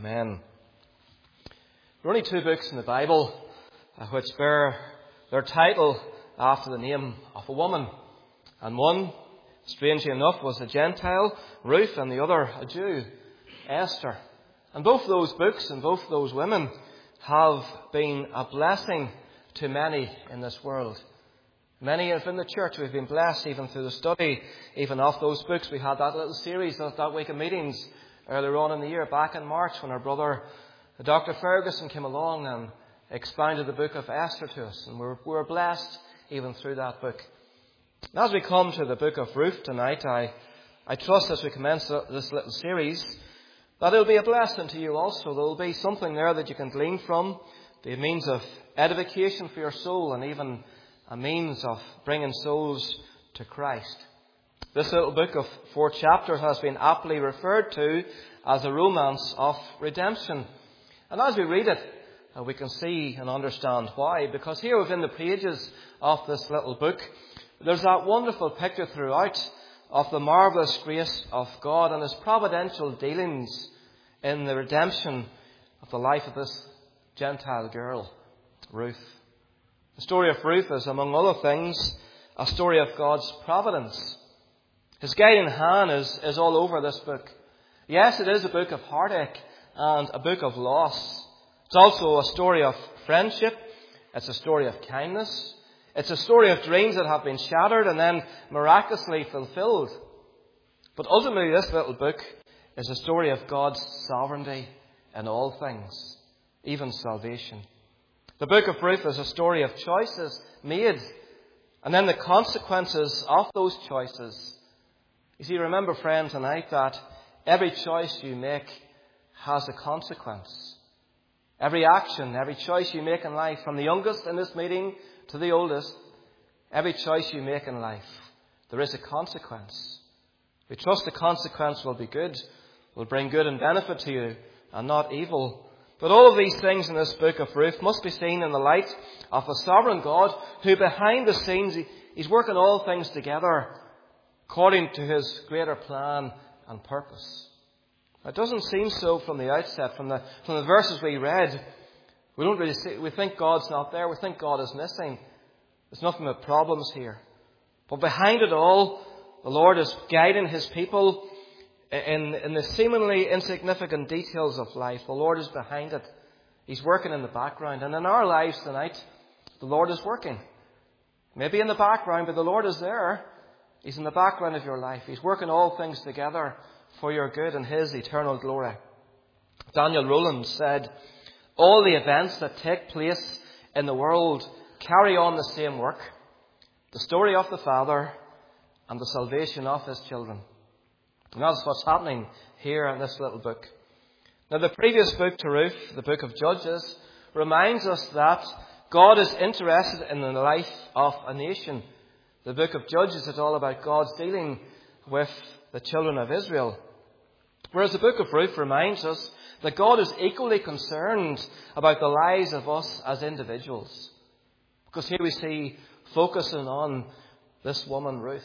Amen. There are only two books in the Bible which bear their title after the name of a woman. And one, strangely enough, was a Gentile, Ruth, and the other a Jew, Esther. And both those books and both those women have been a blessing to many in this world. Many in the church we've been blessed even through the study, even of those books. We had that little series that week of meetings earlier on in the year, back in March, when our brother Dr. Ferguson came along and expounded the book of Esther to us. And we were blessed even through that book. And as we come to the book of Ruth tonight, I trust as we commence this little series that it will be a blessing to you also. There will be something there that you can glean from, be a means of edification for your soul and even a means of bringing souls to Christ. This little book of 4 chapters has been aptly referred to as a romance of redemption. And as we read it, we can see and understand why. Because here within the pages of this little book, there's that wonderful picture throughout of the marvellous grace of God and His providential dealings in the redemption of the life of this Gentile girl, Ruth. The story of Ruth is, among other things, a story of God's providence. His guiding hand is all over this book. Yes, it is a book of heartache and a book of loss. It's also a story of friendship. It's a story of kindness. It's a story of dreams that have been shattered and then miraculously fulfilled. But ultimately, this little book is a story of God's sovereignty in all things, even salvation. The book of Ruth is a story of choices made and then the consequences of those choices. You see, remember, friend, tonight that every choice you make has a consequence. Every action, every choice you make in life, from the youngest in this meeting to the oldest, every choice you make in life, there is a consequence. We trust the consequence will be good, will bring good and benefit to you, and not evil. But all of these things in this book of Ruth must be seen in the light of a sovereign God who behind the scenes, He's working all things together according to His greater plan and purpose. It doesn't seem so from the outset, from the verses we read. We don't really see. We think God's not there. We think God is missing. There's nothing but problems here. But behind it all, the Lord is guiding His people in the seemingly insignificant details of life. The Lord is behind it. He's working in the background. And in our lives tonight, the Lord is working. Maybe in the background, but the Lord is there. He's in the background of your life. He's working all things together for your good and His eternal glory. Daniel Rowland said, all the events that take place in the world carry on the same work, the story of the Father and the salvation of His children. And that's what's happening here in this little book. Now, the previous book to Ruth, the book of Judges, reminds us that God is interested in the life of a nation. The book of Judges is all about God's dealing with the children of Israel. Whereas the book of Ruth reminds us that God is equally concerned about the lives of us as individuals. Because here we see focusing on this woman, Ruth.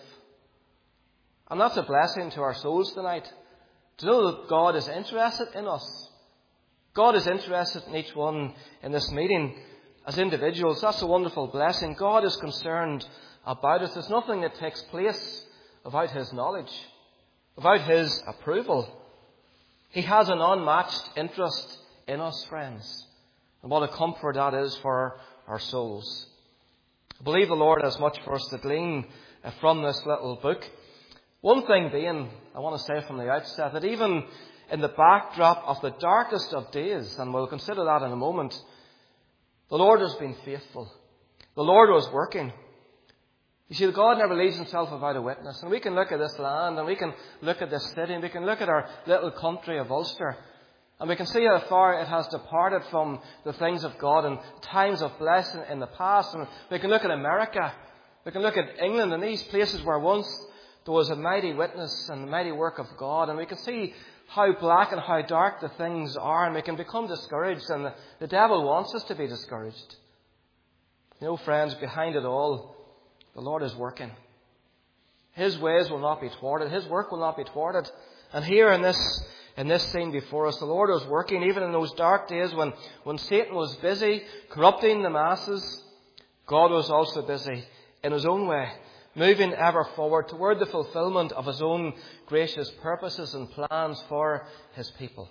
And that's a blessing to our souls tonight. To know that God is interested in us. God is interested in each one in this meeting as individuals. That's a wonderful blessing. God is concerned about us. There's nothing that takes place without His knowledge, without His approval. He has an unmatched interest in us, friends. And what a comfort that is for our souls. I believe the Lord has much for us to glean from this little book. One thing being, I want to say from the outset, that even in the backdrop of the darkest of days, and we'll consider that in a moment, the Lord has been faithful. The Lord was working. You see, God never leaves Himself without a witness. And we can look at this land, and we can look at this city, and we can look at our little country of Ulster, and we can see how far it has departed from the things of God and times of blessing in the past. And we can look at America. We can look at England and these places where once there was a mighty witness and a mighty work of God. And we can see how black and how dark the things are, and we can become discouraged. And the devil wants us to be discouraged. You know, friends, behind it all, the Lord is working. His ways will not be thwarted. His work will not be thwarted. And here in this in this scene before us. The Lord was working even in those dark days when Satan was busy corrupting the masses. God was also busy in his own way, moving ever forward toward the fulfillment of his own gracious purposes and plans for his people.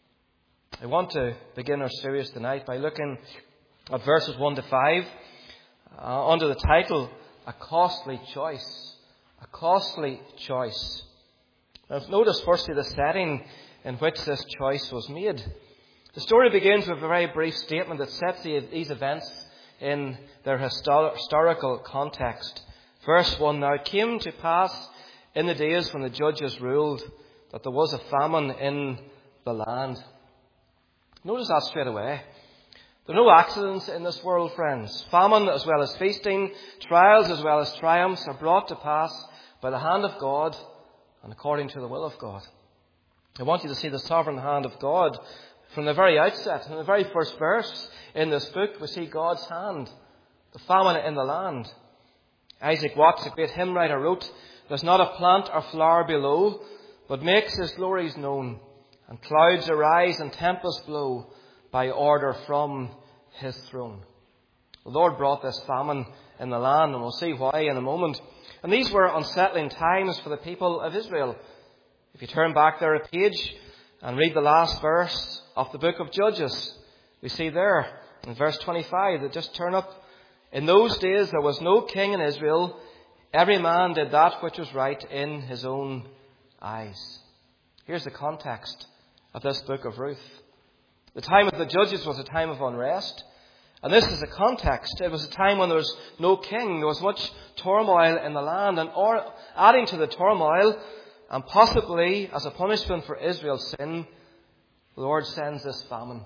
I want to begin our series tonight by looking at verses 1 to 5 under the title, A Costly Choice. A Costly Choice. Now, notice firstly the setting in which this choice was made. The story begins with a very brief statement that sets these events in their historical context. Verse 1, Now it came to pass in the days when the judges ruled that there was a famine in the land. Notice that straight away. There are no accidents in this world, friends. Famine as well as feasting, trials as well as triumphs are brought to pass by the hand of God and according to the will of God. I want you to see the sovereign hand of God from the very outset. In the very first verse in this book, we see God's hand, the famine in the land. Isaac Watts, a great hymn writer, wrote, There's not a plant or flower below, but makes his glories known, and clouds arise and tempests blow by order from his throne. The Lord brought this famine in the land, and we'll see why in a moment. And these were unsettling times for the people of Israel. If you turn back there a page and read the last verse of the book of Judges, we see there in verse 25 that just turn up. In those days there was no king in Israel. Every man did that which was right in his own eyes. Here's the context of this book of Ruth. The time of the Judges was a time of unrest. And this is the context. It was a time when there was no king. There was much turmoil in the land. And adding to the turmoil, and possibly as a punishment for Israel's sin, the Lord sends this famine.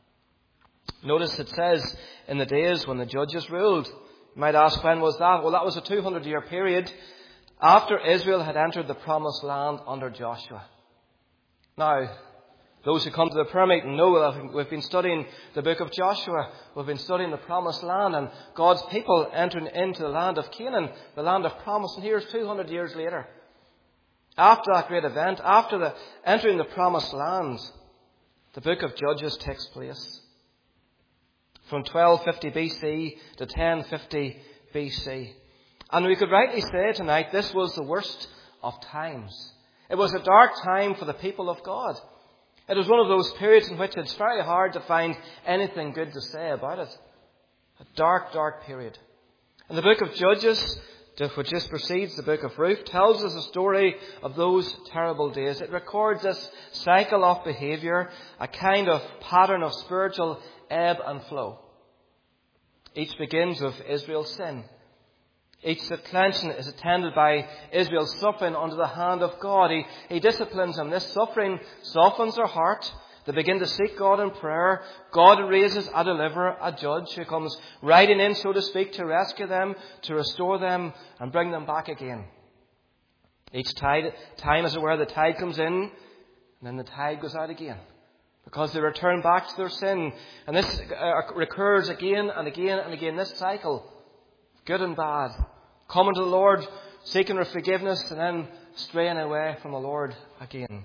Notice it says, in the days when the judges ruled. You might ask, when was that? Well, that was a 200-year period after Israel had entered the promised land under Joshua. Now, those who come to the prayer meeting know that we've been studying the book of Joshua. We've been studying the promised land and God's people entering into the land of Canaan, the land of promise. And here's 200 years later. After that great event, after entering the promised land, the book of Judges takes place. From 1250 BC to 1050 BC. And we could rightly say tonight this was the worst of times. It was a dark time for the people of God. It was one of those periods in which it's very hard to find anything good to say about it. A dark, dark period. And the book of Judges, which just precedes the book of Ruth, tells us a story of those terrible days. It records this cycle of behaviour, a kind of pattern of spiritual ebb and flow. Each begins with Israel's sin. Each declension is attended by Israel's suffering under the hand of God. He disciplines them. This suffering softens their heart. They begin to seek God in prayer. God raises a deliverer, a judge who comes riding in, so to speak, to rescue them, to restore them, and bring them back again. Each time, as it were, the tide comes in, and then the tide goes out again. Because they return back to their sin. And this recurs again and again and again. This cycle, good and bad. Coming to the Lord, seeking for forgiveness, and then straying away from the Lord again.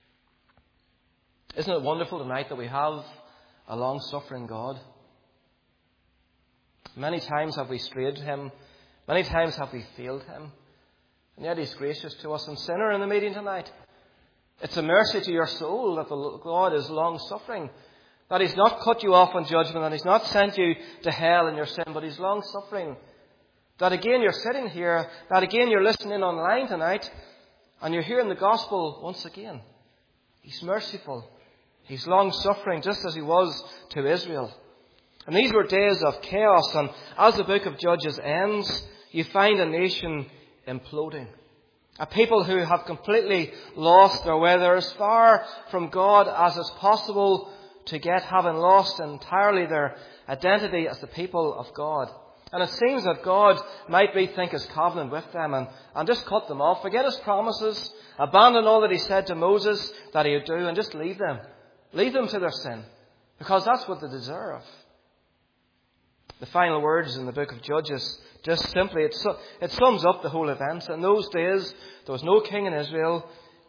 Isn't it wonderful tonight that we have a long-suffering God? Many times have we strayed Him. Many times have we failed Him. And yet He's gracious to us. And sinner in the meeting tonight, it's a mercy to your soul that the God is long-suffering. That He's not cut you off on judgment. That He's not sent you to hell in your sin. But He's long-suffering. That again you're sitting here. That again you're listening online tonight. And you're hearing the gospel once again. He's merciful. He's long-suffering just as He was to Israel. And these were days of chaos. And as the book of Judges ends, you find a nation imploding. A people who have completely lost their way. They're as far from God as is possible to get, having lost entirely their identity as the people of God. And it seems that God might rethink His covenant with them and just cut them off. Forget His promises. Abandon all that He said to Moses that He would do and just leave them. Leave them to their sin. Because that's what they deserve. The final words in the book of Judges, just simply, it sums up the whole event. In those days, there was no king in Israel.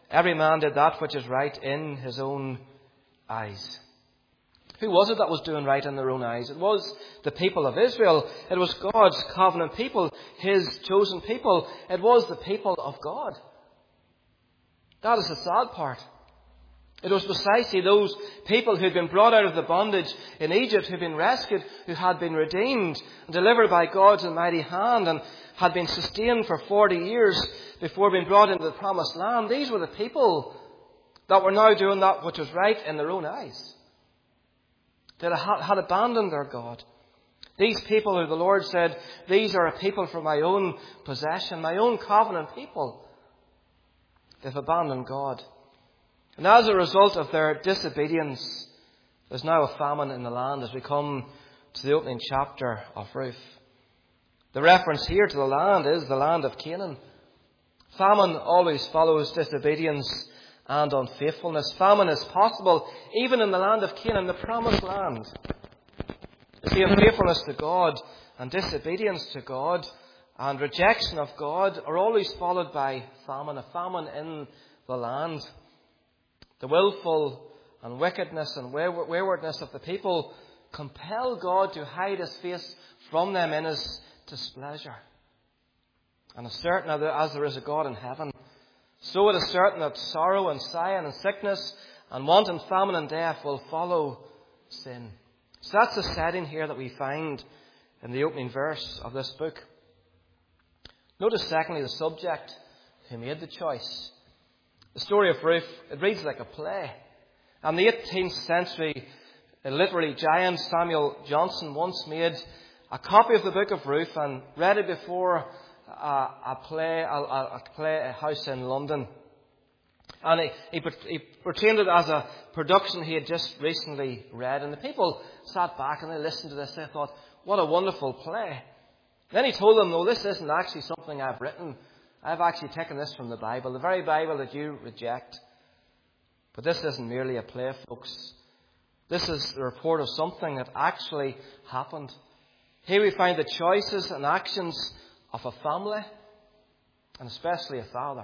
Every man did that which is right in his own eyes. Who was it that was doing right in their own eyes? It was the people of Israel. It was God's covenant people, His chosen people. It was the people of God. That is the sad part. It was precisely those people who had been brought out of the bondage in Egypt, who had been rescued, who had been redeemed and delivered by God's almighty hand and had been sustained for 40 years before being brought into the promised land. These were the people that were now doing that which was right in their own eyes. They had abandoned their God. These people who the Lord said, these are a people for my own possession, my own covenant people. They've abandoned God. And as a result of their disobedience, there's now a famine in the land as we come to the opening chapter of Ruth. The reference here to the land is the land of Canaan. Famine always follows disobedience and unfaithfulness. Famine is possible even in the land of Canaan, the promised land. The unfaithfulness to God and disobedience to God and rejection of God are always followed by famine, a famine in the land. The willful and wickedness and waywardness of the people compel God to hide His face from them in His displeasure. And as certain as there is a God in heaven, so it is certain that sorrow and sighing and sickness and want and famine and death will follow sin. So that's the setting here that we find in the opening verse of this book. Notice secondly the subject who made the choice. The story of Ruth, it reads like a play. And the 18th century literary giant Samuel Johnson once made a copy of the book of Ruth and read it before a house in London. And he portrayed it as a production he had just recently read. And the people sat back and they listened to this. They thought, what a wonderful play. Then he told them, no, this isn't actually something I've written. I've actually taken this from the Bible, the very Bible that you reject. But this isn't merely a play, folks. This is the report of something that actually happened. Here we find the choices and actions of a family, and especially a father.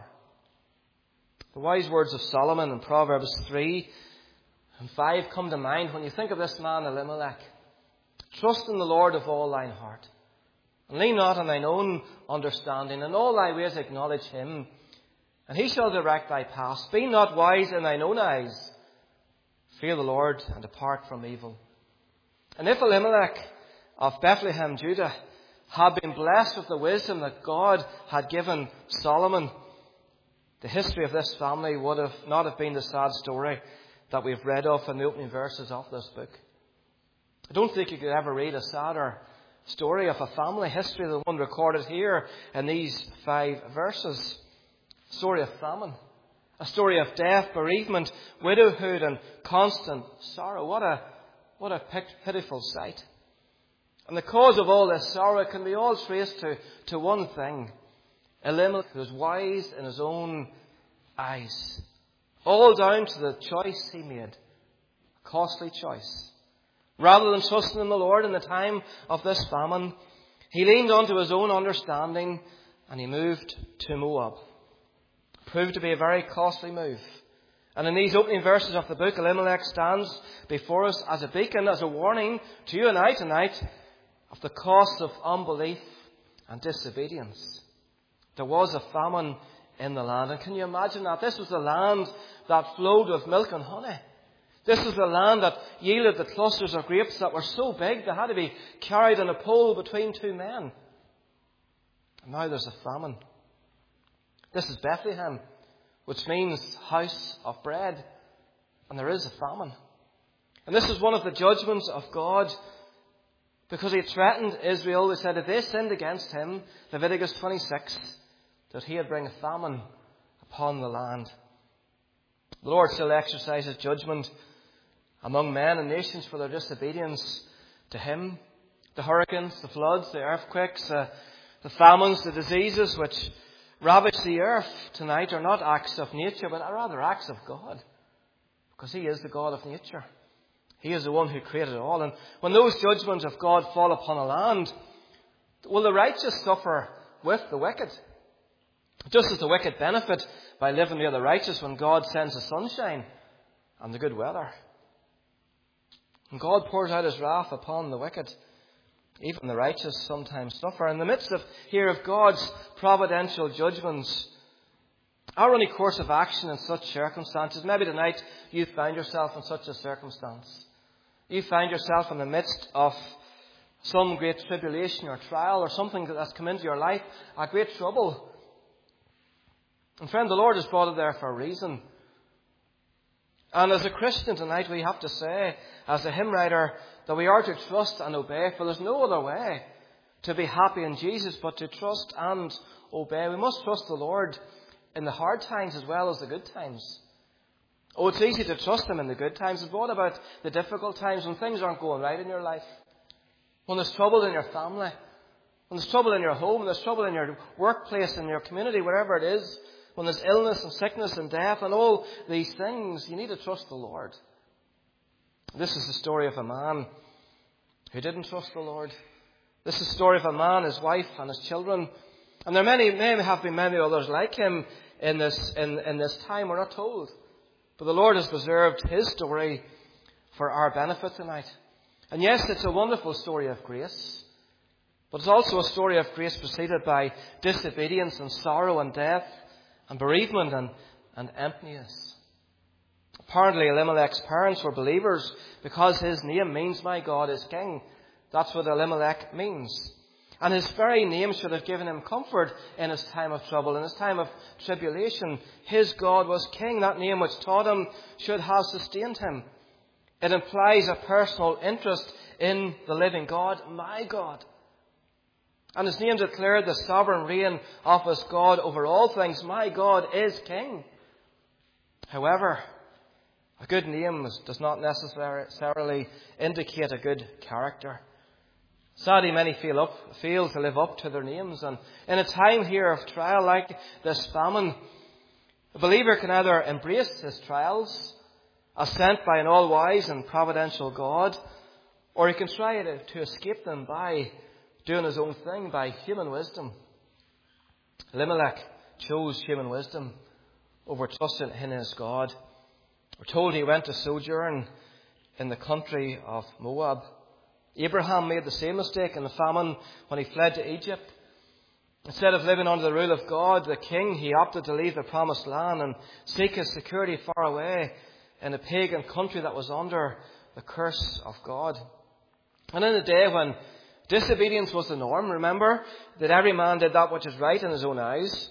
The wise words of Solomon in Proverbs 3 and 5 come to mind when you think of this man Elimelech. Trust in the Lord of all thine heart, and lean not on thine own understanding. In all thy ways acknowledge him, and he shall direct thy paths. Be not wise in thine own eyes. Fear the Lord and depart from evil. And if Elimelech of Bethlehem, Judah, had been blessed with the wisdom that God had given Solomon, the history of this family would have not have been the sad story that we've read of in the opening verses of this book. I don't think you could ever read a sadder story of a family history than the one recorded here in these 5 verses. A story of famine, a story of death, bereavement, widowhood and constant sorrow. What a pitiful sight. And the cause of all this sorrow can be all traced to one thing. Elimelech was wise in his own eyes. All down to the choice he made. A costly choice. Rather than trusting in the Lord in the time of this famine, he leaned onto his own understanding and he moved to Moab. Proved to be a very costly move. And in these opening verses of the book, Elimelech stands before us as a beacon, as a warning to you and I tonight of the cost of unbelief and disobedience. There was a famine in the land. And can you imagine that? This was the land that flowed with milk and honey. This was the land that yielded the clusters of grapes that were so big they had to be carried on a pole between 2 men. And now there's a famine. This is Bethlehem, which means house of bread. And there is a famine. And this is one of the judgments of God, because he threatened Israel. He said if they sinned against him, Leviticus 26, that he would bring a famine upon the land. The Lord still exercises judgment among men and nations for their disobedience to him. The hurricanes, the floods, the earthquakes, the famines, the diseases which ravage the earth tonight are not acts of nature, but are rather acts of God. Because he is the God of nature. He is the one who created it all. And when those judgments of God fall upon a land, will the righteous suffer with the wicked? Just as the wicked benefit by living near the righteous when God sends the sunshine and the good weather. And God pours out his wrath upon the wicked. Even the righteous sometimes suffer. In the midst of God's providential judgments, our only course of action in such circumstances, maybe tonight you find yourself in such a circumstance. You find yourself in the midst of some great tribulation or trial or something that's come into your life, a great trouble. And friend, the Lord has brought it there for a reason. And as a Christian tonight, we have to say, as a hymn writer, that we are to trust and obey, for there's no other way to be happy in Jesus but to trust and obey. We must trust the Lord in the hard times as well as the good times. Oh, it's easy to trust him in the good times, but what about the difficult times when things aren't going right in your life? When there's trouble in your family, when there's trouble in your home, when there's trouble in your workplace, in your community, wherever it is, when there's illness and sickness and death and all these things, you need to trust the Lord. This is the story of a man who didn't trust the Lord. This is the story of a man, his wife and his children. And there may have been many others like him in this time, we're not told. But the Lord has preserved his story for our benefit tonight. And yes, it's a wonderful story of grace. But it's also a story of grace preceded by disobedience and sorrow and death and bereavement and emptiness. Apparently Elimelech's parents were believers because his name means my God is King. That's what Elimelech means. And his very name should have given him comfort in his time of trouble, in his time of tribulation. His God was King. That name which taught him should have sustained him. It implies a personal interest in the living God, my God. And his name declared the sovereign reign of his God over all things. My God is King. However, a good name does not necessarily indicate a good character. Sadly, many fail to live up to their names. And in a time here of trial like this famine, a believer can either embrace his trials as sent by an all-wise and providential God, or he can try to escape them by doing his own thing, by human wisdom. Elimelech chose human wisdom over trusting in his God. We're told he went to sojourn in the country of Moab. Abraham made the same mistake in the famine when he fled to Egypt. Instead of living under the rule of God, the king, he opted to leave the promised land and seek his security far away in a pagan country that was under the curse of God. And in a day when disobedience was the norm, remember that every man did that which is right in his own eyes,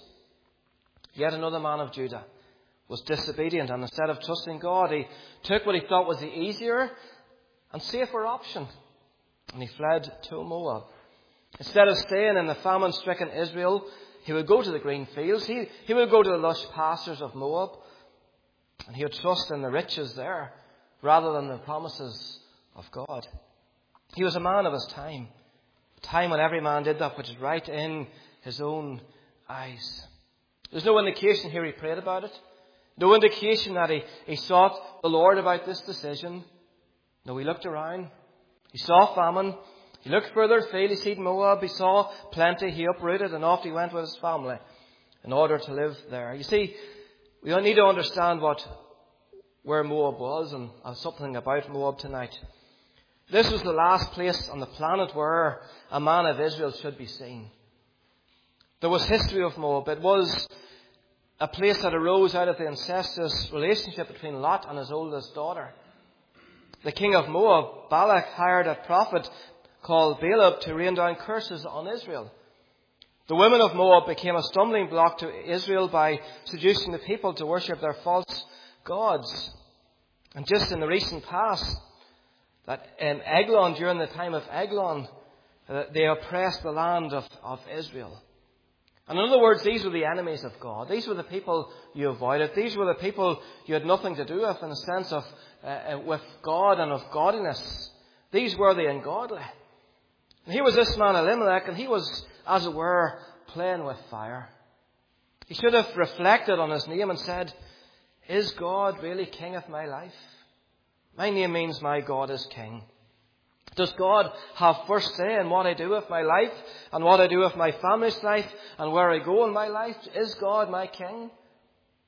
yet another man of Judah was disobedient, and instead of trusting God, he took what he thought was the easier and safer option, and he fled to Moab. Instead of staying in the famine-stricken Israel, he would go to the green fields. He would go to the lush pastures of Moab, and he would trust in the riches there rather than the promises of God. He was a man of his time, a time when every man did that which is right in his own eyes. There's no indication here he prayed about it. No indication that he sought the Lord about this decision. No, he looked around. He saw famine. He looked further afield. He seen Moab. He saw plenty. He uprooted and off he went with his family in order to live there. You see, we need to understand where Moab was and something about Moab tonight. This was the last place on the planet where a man of Israel should be seen. There was history of Moab. It was a place that arose out of the incestuous relationship between Lot and his oldest daughter. The king of Moab, Balak, hired a prophet called Balaam to rain down curses on Israel. The women of Moab became a stumbling block to Israel by seducing the people to worship their false gods. And just in the recent past, that Eglon, during the time of Eglon, they oppressed the land of Israel. And in other words, these were the enemies of God. These were the people you avoided. These were the people you had nothing to do with in the sense of with God and of godliness. These were the ungodly. And here was this man Elimelech, and he was, as it were, playing with fire. He should have reflected on his name and said, is God really king of my life? My name means my God is king. Does God have first say in what I do with my life and what I do with my family's life and where I go in my life? Is God my king?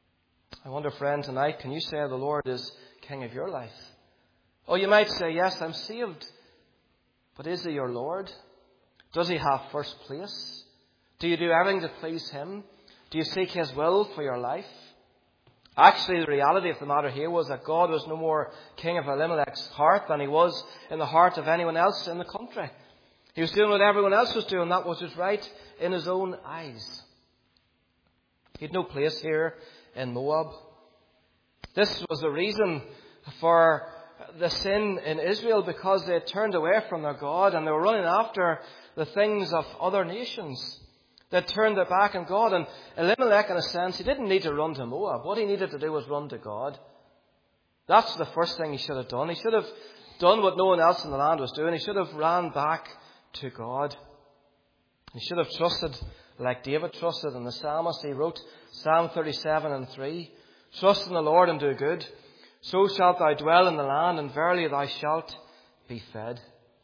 I wonder, friend, tonight, can you say the Lord is King of your life? Oh, you might say, yes, I'm saved. But is He your Lord? Does He have first place? Do you do everything to please Him? Do you seek His will for your life? Actually, the reality of the matter here was that God was no more king of Elimelech's heart than He was in the heart of anyone else in the country. He was doing what everyone else was doing. That was just right in his own eyes. He had no place here in Moab. This was the reason for the sin in Israel, because they had turned away from their God and they were running after the things of other nations. They turned their back on God. And Elimelech, in a sense, he didn't need to run to Moab. What he needed to do was run to God. That's the first thing he should have done. He should have done what no one else in the land was doing. He should have ran back to God. He should have trusted like David trusted. In the psalmist, he wrote Psalm 37:3, "Trust in the Lord and do good. So shalt thou dwell in the land, and verily thou shalt be fed."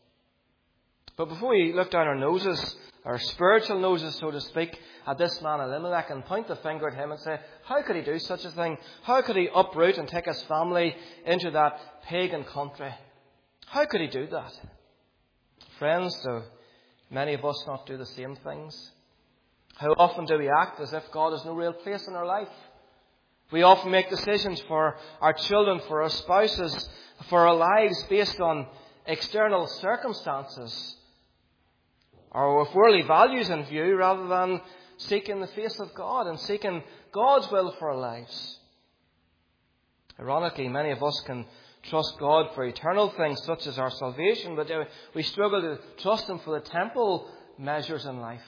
But before we look down our noses, our spiritual noses, so to speak, at this man Elimelech and point the finger at him and say, how could he do such a thing? How could he uproot and take his family into that pagan country? How could he do that? Friends, do many of us not do the same things? How often do we act as if God has no real place in our life? We often make decisions for our children, for our spouses, for our lives based on external circumstances, or with worldly values in view, rather than seeking the face of God and seeking God's will for our lives. Ironically, many of us can trust God for eternal things such as our salvation, but we struggle to trust Him for the temporal measures in life.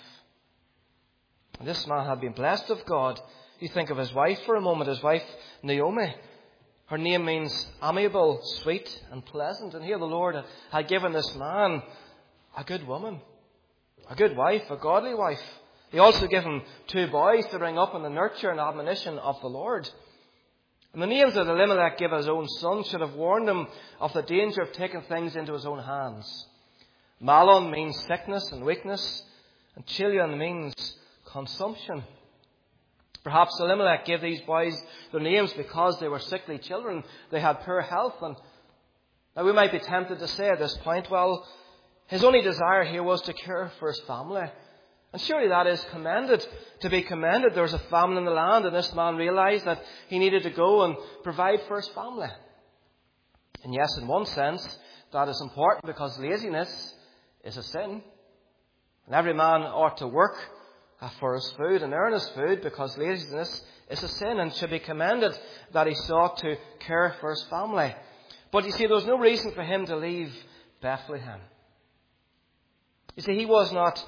And this man had been blessed of God. You think of his wife for a moment, his wife Naomi. Her name means amiable, sweet and pleasant. And here the Lord had given this man a good woman, a good wife, a godly wife. He also gave him 2 boys to bring up in the nurture and admonition of the Lord. And the names that Elimelech gave his own son should have warned him of the danger of taking things into his own hands. Mahlon means sickness and weakness, and Chilion means consumption. Perhaps Elimelech gave these boys their names because they were sickly children. They had poor health. And now we might be tempted to say at this point, well, his only desire here was to care for his family. And surely that is commended, to be commended. There was a famine in the land, and this man realized that he needed to go and provide for his family. And yes, in one sense, that is important because laziness is a sin. And every man ought to work for his food and earn his food, because laziness is a sin and should be commended that he sought to care for his family. But you see, there was no reason for him to leave Bethlehem. You see, he was not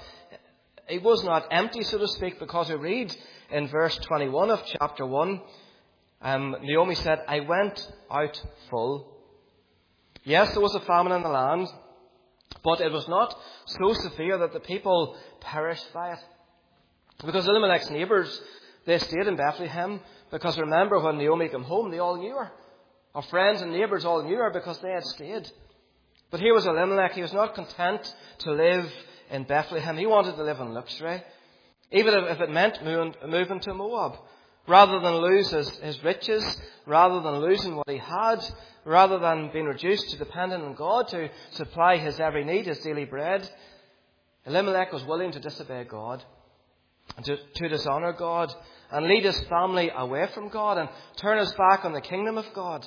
empty, so to speak, because we read in verse 21 of chapter 1, Naomi said, "I went out full." Yes, there was a famine in the land, but it was not so severe that the people perished by it. Because Elimelech's neighbours, they stayed in Bethlehem, because remember when Naomi came home, they all knew her. Her friends and neighbours all knew her because they had stayed. But here was Elimelech. He was not content to live in Bethlehem. He wanted to live in luxury, even if it meant moving to Moab. Rather than lose his riches, rather than losing what he had, rather than being reduced to dependent on God to supply his every need, his daily bread, Elimelech was willing to disobey God and to dishonour God and lead his family away from God and turn his back on the kingdom of God.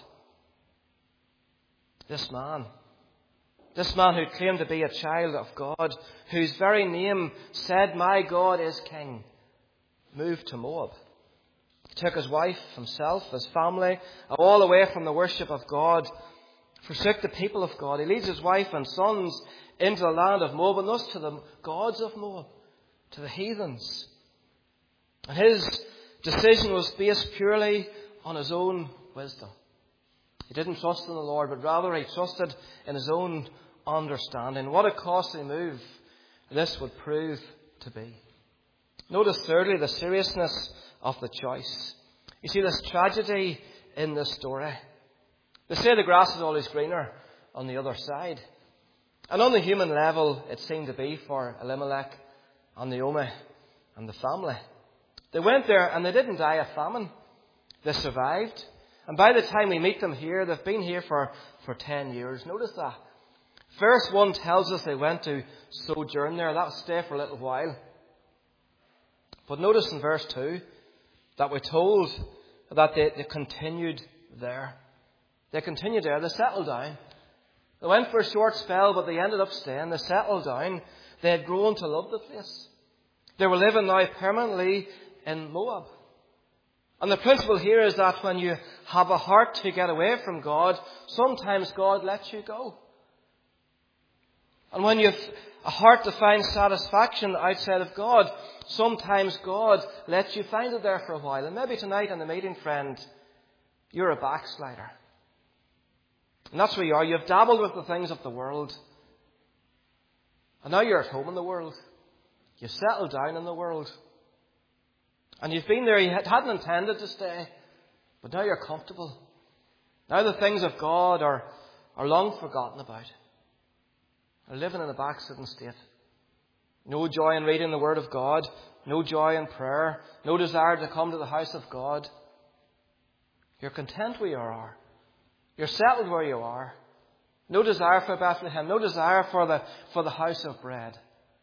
This man who claimed to be a child of God, whose very name said, "My God is King," moved to Moab. He took his wife, himself, his family, all away from the worship of God, forsook the people of God. He leads his wife and sons into the land of Moab, and thus to the gods of Moab, to the heathens. And his decision was based purely on his own wisdom. He didn't trust in the Lord, but rather he trusted in his own understanding. What a costly move this would prove to be. Notice thirdly the seriousness of the choice. You see, this tragedy in this story. They say the grass is always greener on the other side. And on the human level, it seemed to be for Elimelech and Naomi and the family. They went there and they didn't die of famine. They survived. And by the time we meet them here, they've been here for 10 years. Notice that. Verse 1 tells us they went to sojourn there. That will stay for a little while. But notice in verse 2 that we're told that they continued there. They continued there. They settled down. They went for a short spell, but they ended up staying. They settled down. They had grown to love the place. They were living now permanently in Moab. And the principle here is that when you have a heart to get away from God, sometimes God lets you go. And when you have a heart to find satisfaction outside of God, sometimes God lets you find it there for a while. And maybe tonight in the meeting, friend, you're a backslider. And that's where you are. You've dabbled with the things of the world. And now you're at home in the world. You've settled down in the world. And you've been there, you hadn't intended to stay. But now you're comfortable. Now the things of God are long forgotten about. Are living in a backslidden state. No joy in reading the Word of God. No joy in prayer. No desire to come to the house of God. You're content where you are. You're settled where you are. No desire for Bethlehem. No desire for the house of bread.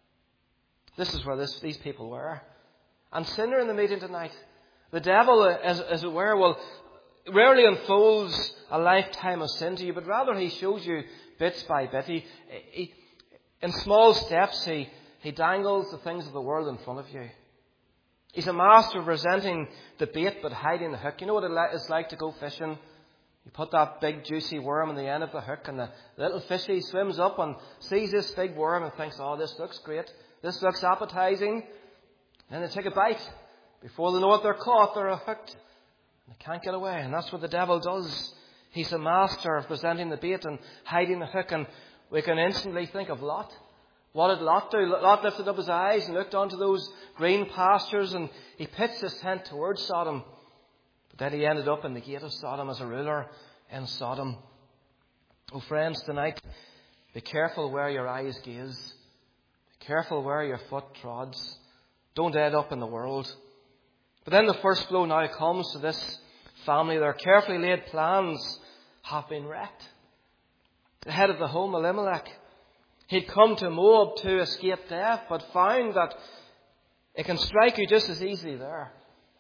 This is where these people were. And sinner in the meeting tonight, the devil, as it were, rarely unfolds a lifetime of sin to you, but rather he shows you bits by bit. He in small steps, he dangles the things of the world in front of you. He's a master of presenting the bait but hiding the hook. You know what it's like to go fishing? You put that big juicy worm on the end of the hook, and the little fishy swims up and sees this big worm and thinks, oh, this looks great. This looks appetizing. Then they take a bite. Before they know it, they're caught. They're hooked. They can't get away. And that's what the devil does. He's a master of presenting the bait and hiding the hook. And we can instantly think of Lot. What did Lot do? Lot lifted up his eyes and looked onto those green pastures, and he pitched his tent towards Sodom. But then he ended up in the gate of Sodom as a ruler in Sodom. Oh, friends, tonight, be careful where your eyes gaze. Be careful where your foot trods. Don't end up in the world. But then the first blow now comes to this family. Their carefully laid plans have been wrecked. The head of the home, Elimelech, he'd come to Moab to escape death, but found that it can strike you just as easily there.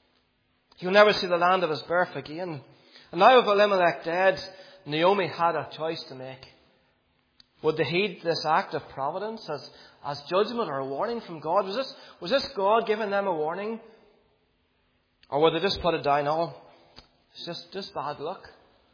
He'll never see the land of his birth again. And now with Elimelech dead, Naomi had a choice to make. Would they heed this act of providence as judgment or a warning from God? Was this God giving them a warning? Or would they just put it down, oh, it's just bad luck,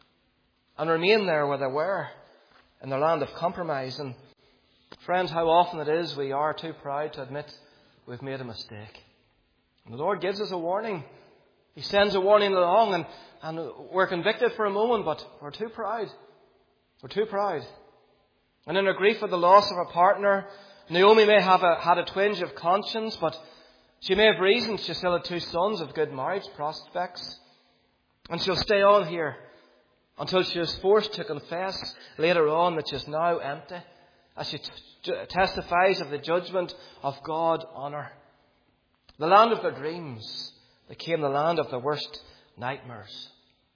and remain there where they were, in their land of compromise? And friends, how often it is we are too proud to admit we've made a mistake. And the Lord gives us a warning. He sends a warning along, and we're convicted for a moment, but we're too proud. We're too proud. And in her grief at the loss of her partner, Naomi may have had a twinge of conscience, but she may have reasons. She still had 2 sons of good marriage prospects. And she'll stay on here until she is forced to confess later on that she's now empty, as she testifies of the judgment of God on her. The land of their dreams became the land of their worst nightmares.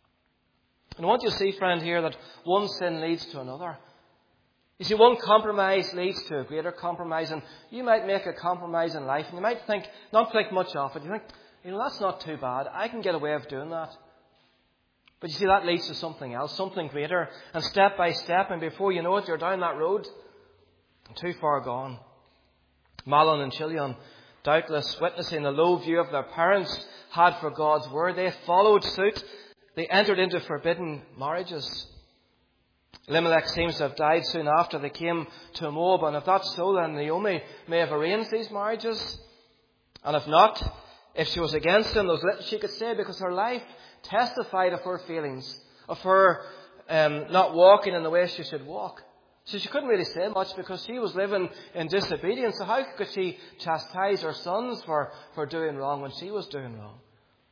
And I want you to see, friend, here that one sin leads to another. You see, one compromise leads to a greater compromise, and you might make a compromise in life, and you might not think much of it. You think, that's not too bad. I can get away with doing that. But you see, that leads to something else, something greater, and step by step, and before you know it, you're down that road, and too far gone. Mahlon and Chilion, doubtless witnessing the low view of their parents had for God's word, they followed suit. They entered into forbidden marriages. Elimelech seems to have died soon after they came to Moab, and if that's so, then Naomi may have arranged these marriages. And if not, if she was against them, there's little she could say, because her life testified of her feelings, of her not walking in the way she should walk. So she couldn't really say much because she was living in disobedience. So how could she chastise her sons for doing wrong when she was doing wrong?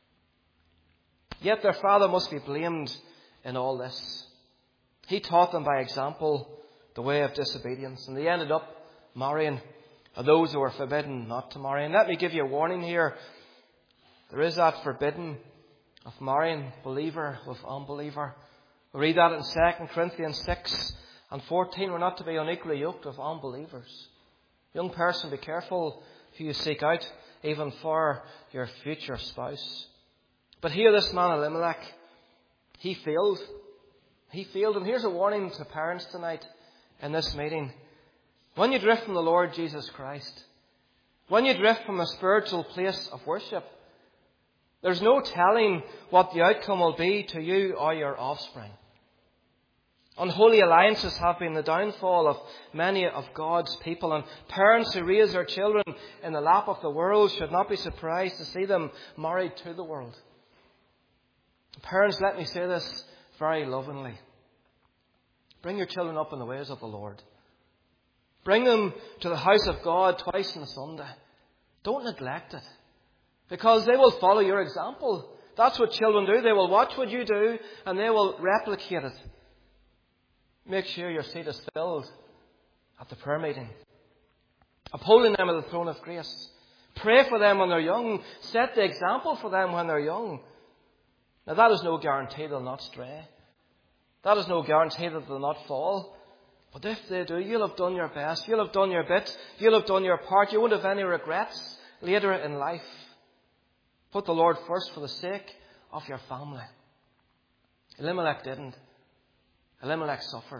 Yet their father must be blamed in all this. He taught them by example the way of disobedience, and they ended up marrying those who were forbidden not to marry. And let me give you a warning here. There is that forbidden of marrying believer with unbeliever. We read that in 2 Corinthians 6 and 14. We're not to be unequally yoked with unbelievers. Young person, be careful who you seek out, even for your future spouse. But here this man Elimelech, he failed. He failed. And here's a warning to parents tonight in this meeting. When you drift from the Lord Jesus Christ, when you drift from a spiritual place of worship, there's no telling what the outcome will be to you or your offspring. Unholy alliances have been the downfall of many of God's people, and parents who raise their children in the lap of the world should not be surprised to see them married to the world. Parents, let me say this very lovingly. Bring your children up in the ways of the Lord. Bring them to the house of God twice on a Sunday. Don't neglect it, because they will follow your example. That's what children do. They will watch what you do and they will replicate it. Make sure your seat is filled at the prayer meeting. Upholding them at the throne of grace. Pray for them when they're young. Set the example for them when they're young. Now that is no guarantee they'll not stray. That is no guarantee that they'll not fall. But if they do, you'll have done your best. You'll have done your bit. You'll have done your part. You won't have any regrets later in life. Put the Lord first for the sake of your family. Elimelech didn't. Elimelech suffered.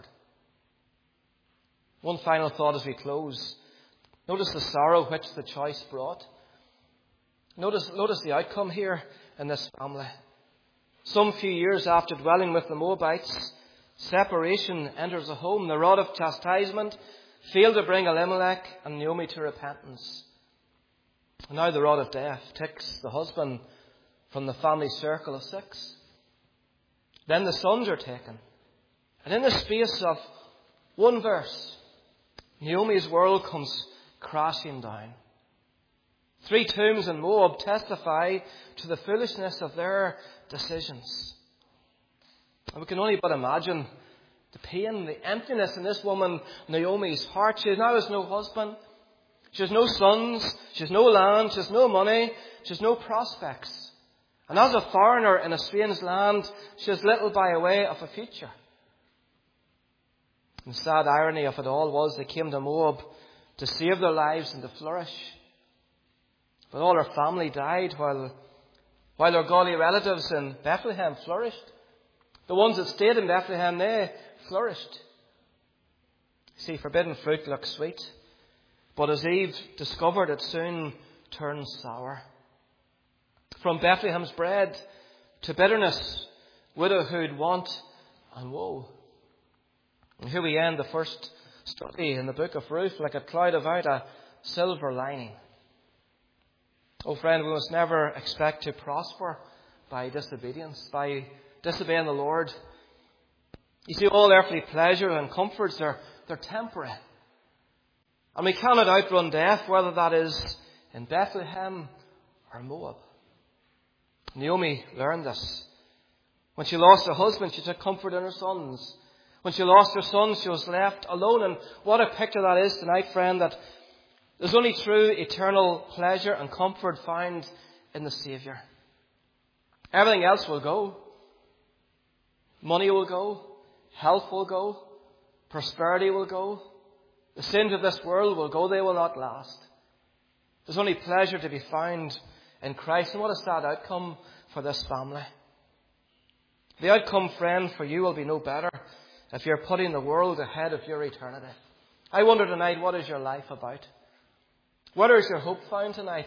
One final thought as we close. Notice the sorrow which the choice brought. Notice the outcome here in this family. Some few years after dwelling with the Moabites, separation enters the home. The rod of chastisement failed to bring Elimelech and Naomi to repentance. And now the rod of death takes the husband from the family circle of 6. Then the sons are taken. And in the space of one verse, Naomi's world comes crashing down. 3 tombs in Moab testify to the foolishness of their decisions. And we can only but imagine the pain, the emptiness in this woman, Naomi's heart. She now has no husband. She has no sons. She has no land. She has no money. She has no prospects. And as a foreigner in a strange land, she has little by way of a future. The sad irony of it all was they came to Moab to save their lives and to flourish. But all her family died while their godly relatives in Bethlehem flourished. The ones that stayed in Bethlehem, they flourished. See, forbidden fruit looks sweet, but as Eve discovered, it soon turns sour. From Bethlehem's bread to bitterness, widowhood, want and woe. And here we end the first study in the book of Ruth, like a cloud without a silver lining. Oh friend, we must never expect to prosper by disobedience, by disobeying the Lord. You see, all earthly pleasure and comforts, they're temporary. And we cannot outrun death, whether that is in Bethlehem or Moab. Naomi learned this. When she lost her husband, she took comfort in her sons. When she lost her sons, she was left alone. And what a picture that is tonight, friend, that there's only true eternal pleasure and comfort found in the Saviour. Everything else will go. Money will go. Health will go. Prosperity will go. The sins of this world will go. They will not last. There's only pleasure to be found in Christ. And what a sad outcome for this family. The outcome, friend, for you will be no better if you're putting the world ahead of your eternity. I wonder tonight, what is your life about? Where is your hope found tonight?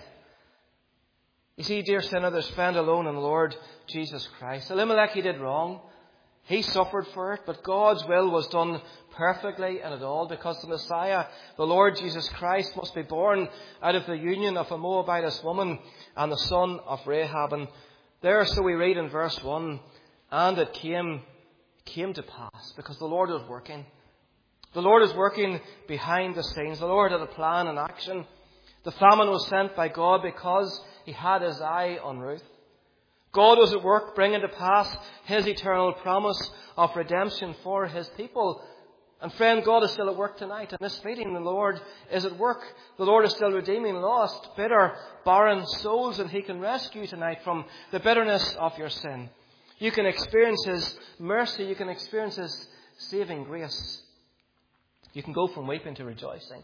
You see, dear sinner, there's found alone in the Lord Jesus Christ. Elimelech, he did wrong. He suffered for it, but God's will was done perfectly in it all, because the Messiah, the Lord Jesus Christ, must be born out of the union of a Moabitess woman and the son of Rahab. And there, so we read in verse 1, and it came to pass, because the Lord was working. The Lord is working behind the scenes. The Lord had a plan and action. The famine was sent by God because he had his eye on Ruth. God was at work bringing to pass his eternal promise of redemption for his people. And friend, God is still at work tonight. In this meeting, the Lord is at work. The Lord is still redeeming lost, bitter, barren souls, and He can rescue you tonight from the bitterness of your sin. You can experience His mercy. You can experience His saving grace. You can go from weeping to rejoicing.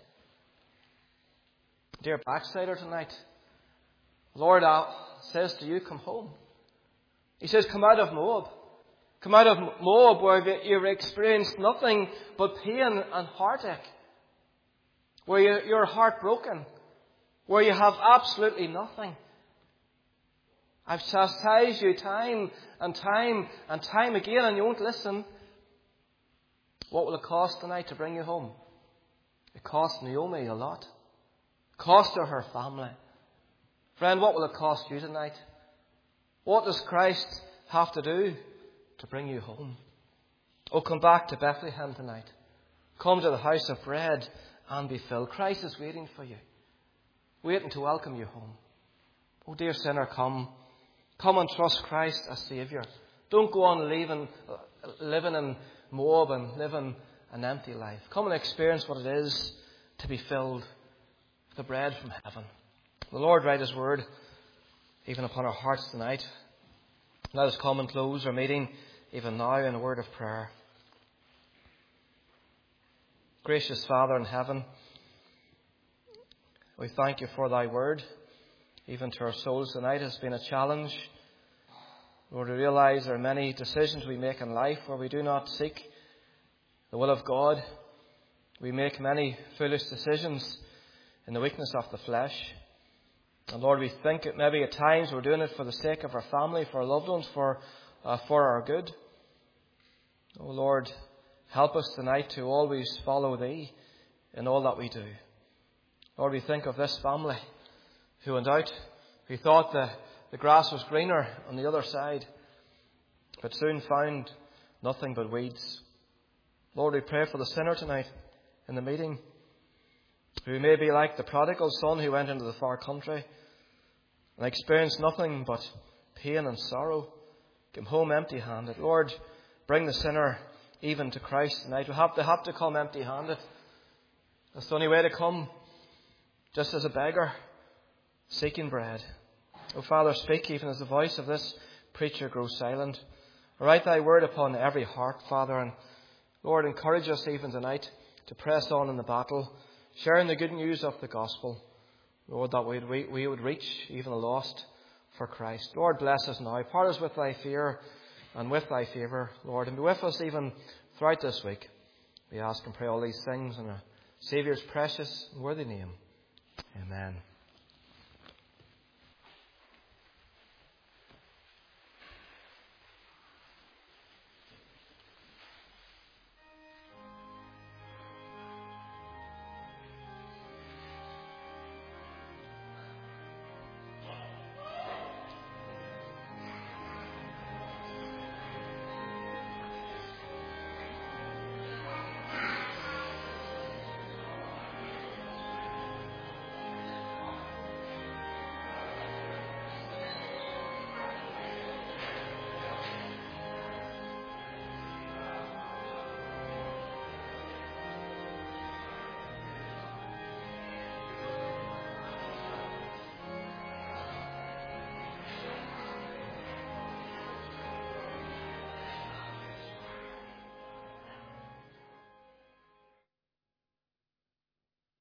Dear backslider tonight, the Lord says to you, come home. He says, come out of Moab. Come out of Moab where you've experienced nothing but pain and heartache. Where you're heartbroken. Where you have absolutely nothing. I've chastised you time and time and time again and you won't listen. What will it cost tonight to bring you home? It cost Naomi a lot. It cost her family. Friend, what will it cost you tonight? What does Christ have to do to bring you home? Oh, come back to Bethlehem tonight. Come to the house of bread and be filled. Christ is waiting for you, waiting to welcome you home. Oh, dear sinner, come. Come and trust Christ as Saviour. Don't go on living in Moab and living an empty life. Come and experience what it is to be filled with the bread from heaven. The Lord write His word even upon our hearts tonight. Let us come and close our meeting even now in a word of prayer. Gracious Father in heaven, we thank You for Thy word. Even to our souls tonight has been a challenge. Lord, we realise there are many decisions we make in life where we do not seek the will of God. We make many foolish decisions in the weakness of the flesh. And Lord, we think it maybe at times we're doing it for the sake of our family, for our loved ones, for our good. Oh Lord, help us tonight to always follow Thee in all that we do. Lord, we think of this family who went out, who thought the grass was greener on the other side, but soon found nothing but weeds. Lord, we pray for the sinner tonight in the meeting, who may be like the prodigal son who went into the far country and experienced nothing but pain and sorrow, came home empty-handed. Lord, bring the sinner even to Christ tonight. They have to come empty-handed. That's the only way to come, just as a beggar seeking bread. Oh, Father, speak even as the voice of this preacher grows silent. Write Thy word upon every heart, Father, and Lord, encourage us even tonight to press on in the battle, sharing the good news of the gospel. Lord, that we would reach even the lost for Christ. Lord, bless us now. Part us with Thy fear and with Thy favour, Lord, and be with us even throughout this week. We ask and pray all these things in our Saviour's precious and worthy name. Amen.